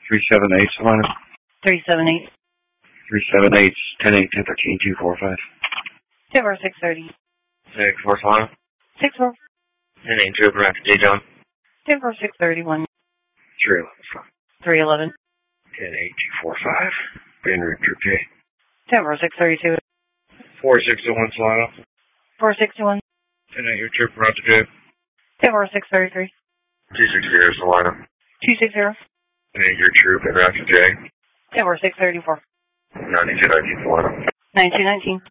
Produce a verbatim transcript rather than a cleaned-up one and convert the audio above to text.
three seven eight, Solana. three seven eight. three seven eight, ten eight, ten thirteen, two four five. ten four six thirty. six four, Solana. six four. ten eight, two, open after J. John. ten four six thirty-one. three eleven. three eleven. ten eight, two four five. En route, Troop J. ten four six thirty-two. four six oh one, Solana. four six two one. ten eight, your troop, route to J. ten four six thirty-three. two six zero, Solana. two six zero. ten eight, your troop, and route to J. ten four six thirty-four. ninety-two nineteen, Solana. ninety-two nineteen.